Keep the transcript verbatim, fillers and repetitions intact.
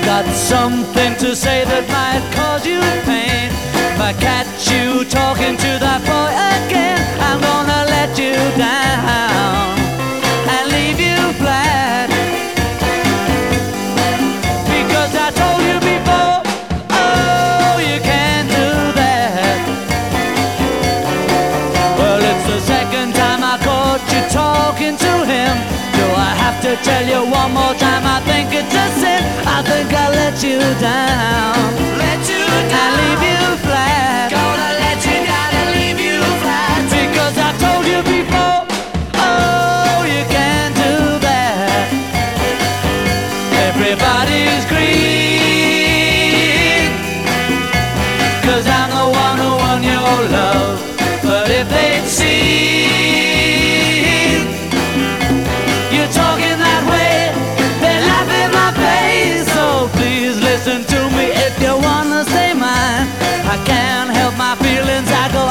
got something to say that might cause you pain. If I catch you talking to that boy again, I'm gonna let you down and leave you flat. Because I told you before, oh, you can't do that. Well, it's the second time I caught you talking to him. Do I have to tell you one more time? I think it's a sin. I think I let you down, let you down, and leave you flat. Gonna let you down and leave you flat. Because I told you before, oh, you can't do that. Everybody's green, 'cause I'm the one who won your love. But if they'd seen you talking that way, they'd laugh in my face. So please listen to me if you wanna say mine. I can't help my feelings, I go